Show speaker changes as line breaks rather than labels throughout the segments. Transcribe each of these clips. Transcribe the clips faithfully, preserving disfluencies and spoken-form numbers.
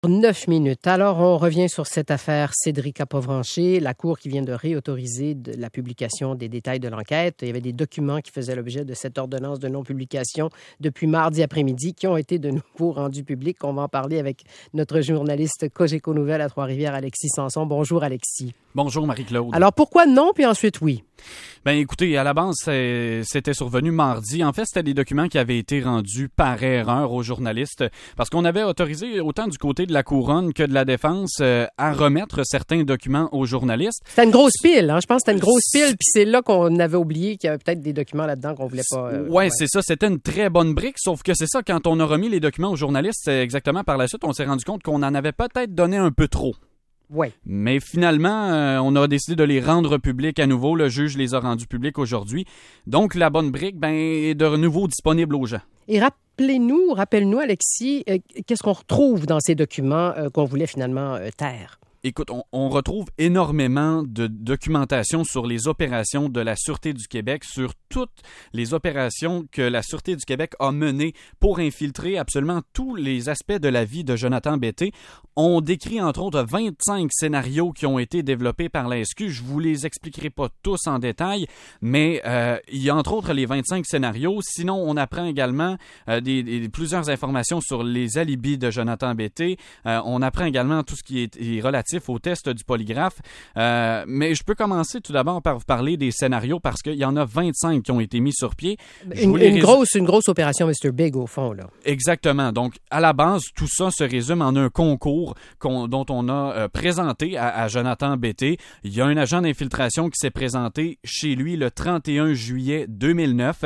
Neuf minutes. Alors, on revient sur cette affaire Cédrica Povranché, la Cour qui vient de réautoriser de la publication des détails de l'enquête. Il y avait des documents qui faisaient l'objet de cette ordonnance de non-publication depuis mardi après-midi qui ont été de nouveau rendus publics. On va en parler avec notre journaliste Cogeco Nouvelles à Trois-Rivières, Alexis Sanson. Bonjour, Alexis.
Bonjour, Marie-Claude.
Alors, pourquoi non, puis ensuite oui?
Ben écoutez, à la base, c'était survenu mardi. En fait, c'était des documents qui avaient été rendus par erreur aux journalistes parce qu'on avait autorisé autant du côté de la Couronne que de la Défense euh, à remettre certains documents aux journalistes.
C'était une grosse pile, hein? Je pense que c'était une grosse pile, puis c'est là qu'on avait oublié qu'il y avait peut-être des documents là-dedans qu'on voulait pas... Euh,
ouais, ouais, c'est ça. C'était une très bonne brique, sauf que c'est ça, quand on a remis les documents aux journalistes, c'est exactement par la suite, on s'est rendu compte qu'on en avait peut-être donné un peu trop.
Oui.
Mais finalement, euh, on a décidé de les rendre publics à nouveau. Le juge les a rendus publics aujourd'hui. Donc, la bonne brique, ben, est de nouveau disponible aux gens.
Et rappelez-nous, rappelle-nous, Alexis, euh, qu'est-ce qu'on retrouve dans ces documents euh, qu'on voulait finalement euh, taire?
Écoute, on, on retrouve énormément de documentation sur les opérations de la Sûreté du Québec, sur toutes les opérations que la Sûreté du Québec a menées pour infiltrer absolument tous les aspects de la vie de Jonathan Betté. On décrit entre autres vingt-cinq scénarios qui ont été développés par la S Q. Je vous les expliquerai pas tous en détail, mais euh, il y a entre autres les vingt-cinq scénarios. Sinon, on apprend également euh, des, des, plusieurs informations sur les alibis de Jonathan Betté. Euh, on apprend également tout ce qui est, est relatif au test du polygraphe. Euh, mais je peux commencer tout d'abord par vous parler des scénarios parce qu'il y en a vingt-cinq qui ont été mis sur pied.
Une, une, grosse, une grosse opération mister Big, au fond, là.
Exactement. Donc, à la base, tout ça se résume en un concours qu'on, dont on a euh, présenté à, à Jonathan Betté. Il y a un agent d'infiltration qui s'est présenté chez lui le trente et un juillet deux mille neuf.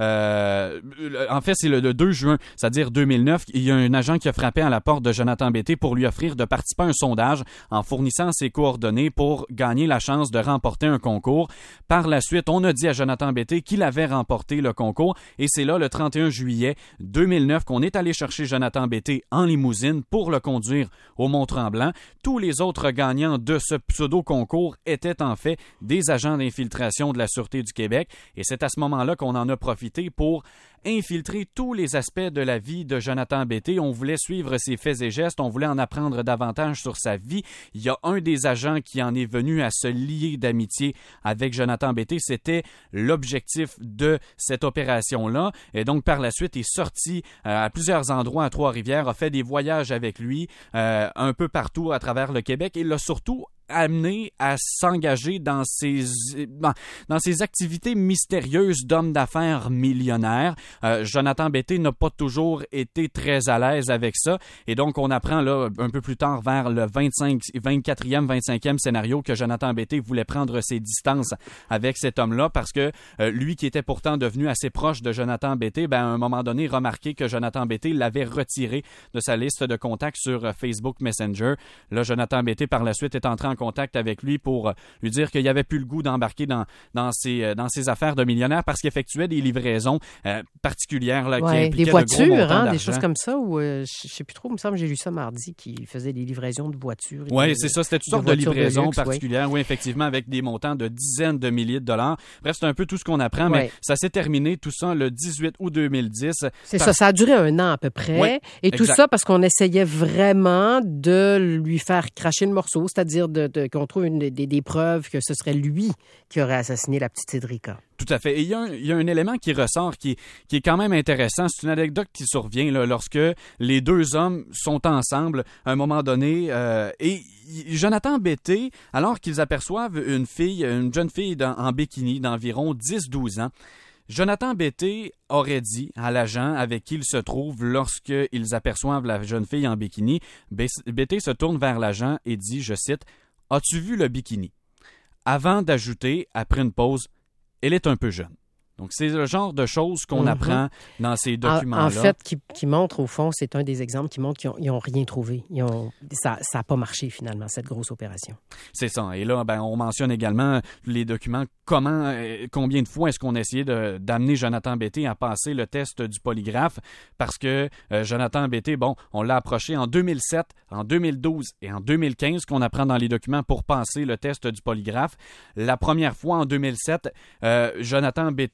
Euh, en fait, c'est le, le deux juin, c'est-à-dire deux mille neuf. Il y a un agent qui a frappé à la porte de Jonathan Betté pour lui offrir de participer à un sondage en fournissant ses coordonnées pour gagner la chance de remporter un concours. Par la suite, on a dit à Jonathan Betté qu'il avait remporté le concours et c'est là, le trente et un juillet deux mille neuf, qu'on est allé chercher Jonathan Betté en limousine pour le conduire au Mont-Tremblant. Tous les autres gagnants de ce pseudo-concours étaient en fait des agents d'infiltration de la Sûreté du Québec et c'est à ce moment-là qu'on en a profité pour infiltrer tous les aspects de la vie de Jonathan Betté. On voulait suivre ses faits et gestes, on voulait en apprendre davantage sur sa vie. Il y a un des agents qui en est venu à se lier d'amitié avec Jonathan Betté. C'était l'objectif de cette opération-là. Et donc, par la suite, est sorti euh, à plusieurs endroits à Trois-Rivières, a fait des voyages avec lui euh, un peu partout à travers le Québec et l'a surtout amené à s'engager dans ces, dans ces activités mystérieuses d'hommes d'affaires millionnaires. Euh, Jonathan Betté n'a pas toujours été très à l'aise avec ça. Et donc, on apprend là un peu plus tard vers le vingt-cinq, vingt-quatrième, vingt-cinquième scénario que Jonathan Betté voulait prendre ses distances avec cet homme-là parce que euh, lui qui était pourtant devenu assez proche de Jonathan Betté, ben, à un moment donné, remarqué que Jonathan Betté l'avait retiré de sa liste de contacts sur euh, Facebook Messenger. Là, Jonathan Betté, par la suite, est entré en contact avec lui pour lui dire qu'il avait plus le goût d'embarquer dans, dans, ses, dans ses affaires de millionnaire parce qu'il effectuait des livraisons euh, particulières. Là,
ouais,
qui
des voitures,
de gros montants
hein,
d'argent.
des choses comme ça. Où, euh, je ne sais plus trop, il me semble que j'ai lu ça mardi, qui faisait des livraisons de voitures.
Oui, c'est ça. C'était toutes sortes de livraisons
de luxe,
particulières, oui. oui, effectivement, avec des montants de dizaines de milliers de dollars. Bref, c'est un peu tout ce qu'on apprend, ouais. mais ça s'est terminé, tout ça, le dix-huit août deux mille dix.
C'est par... ça, ça a duré un an à peu près. Ouais, et tout exact. Ça parce qu'on essayait vraiment de lui faire cracher le morceau, c'est-à-dire de, de, qu'on trouve une, des, des preuves que ce serait lui qui aurait assassiné la petite Cédrica.
Tout à fait. Et il y a un, il y a un élément qui ressort qui, qui est quand même intéressant. C'est une anecdote qui survient là, lorsque les deux hommes sont ensemble à un moment donné. Euh, et Jonathan Betté, alors qu'ils aperçoivent une fille, une jeune fille dans, en bikini d'environ dix douze ans, Jonathan Betté aurait dit à l'agent avec qui il se trouve lorsqu'ils aperçoivent la jeune fille en bikini, Betté se tourne vers l'agent et dit, je cite, « As-tu vu le bikini? » Avant d'ajouter, après une pause, « Elle est un peu jeune. » Donc, c'est le genre de choses qu'on mm-hmm. apprend dans ces documents-là.
En, en fait, qui, qui montre, au fond, c'est un des exemples qui montre qu'ils n'ont rien trouvé. Ils ont, ça n'a pas marché, finalement, cette grosse opération.
C'est ça. Et là, ben, on mentionne également les documents. Comment, euh, combien de fois est-ce qu'on a essayé de, d'amener Jonathan Betté à passer le test du polygraphe? Parce que euh, Jonathan Betté, bon, on l'a approché en deux mille sept, en deux mille douze et en deux mille quinze, qu'on apprend dans les documents pour passer le test du polygraphe. La première fois, en deux mille sept, euh, Jonathan Betté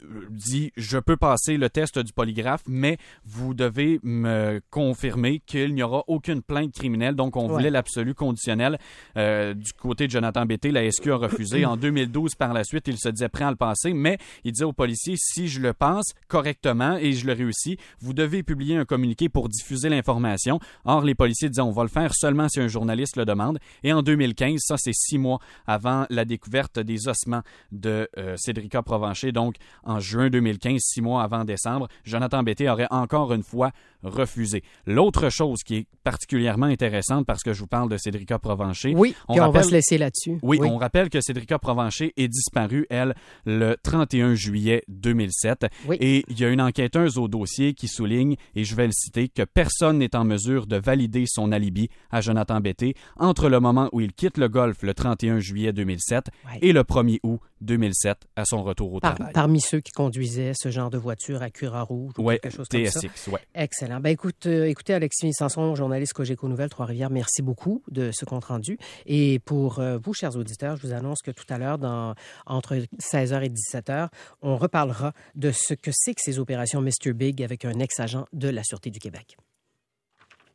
dit « Je peux passer le test du polygraphe, mais vous devez me confirmer qu'il n'y aura aucune plainte criminelle. » Donc, on ouais. voulait l'absolu conditionnel. Euh, du côté de Jonathan Bété, la S Q a refusé. En deux mille douze, par la suite, il se disait prêt à le passer, mais il disait aux policiers « Si je le passe correctement et je le réussis, vous devez publier un communiqué pour diffuser l'information. » Or, les policiers disaient « On va le faire seulement si un journaliste le demande. » Et en deux mille quinze, ça, c'est six mois avant la découverte des ossements de euh, Cédrica Provencher. Donc, en juin deux mille quinze, six mois avant décembre, Jonathan Bété aurait encore une fois refusé. L'autre chose qui est particulièrement intéressante, parce que je vous parle de Cédrica Provencher...
Oui,
on,
puis
rappelle,
on va se laisser là-dessus.
Oui,
oui,
on rappelle que Cédrica Provencher est disparue, elle, le trente et un juillet deux mille sept. Oui. Et il y a une enquêteuse au dossier qui souligne, et je vais le citer, que personne n'est en mesure de valider son alibi à Jonathan Bété entre le moment où il quitte le golf le trente et un juillet deux mille sept oui. et le premier août deux mille sept à son retour au
Par,
travail.
Parmi ceux qui conduisaient ce genre de voiture à Cura Rouge ou
ouais,
quelque chose
T S
comme
X,
ça.
Ouais.
Excellent. Ben écoute, euh, écoutez, Alexis Sanson, journaliste Cogeco Nouvelles Trois-Rivières, merci beaucoup de ce compte-rendu. Et pour euh, vous, chers auditeurs, je vous annonce que tout à l'heure, dans, entre seize heures et dix-sept heures, on reparlera de ce que c'est que ces opérations mister Big avec un ex-agent de la Sûreté du Québec.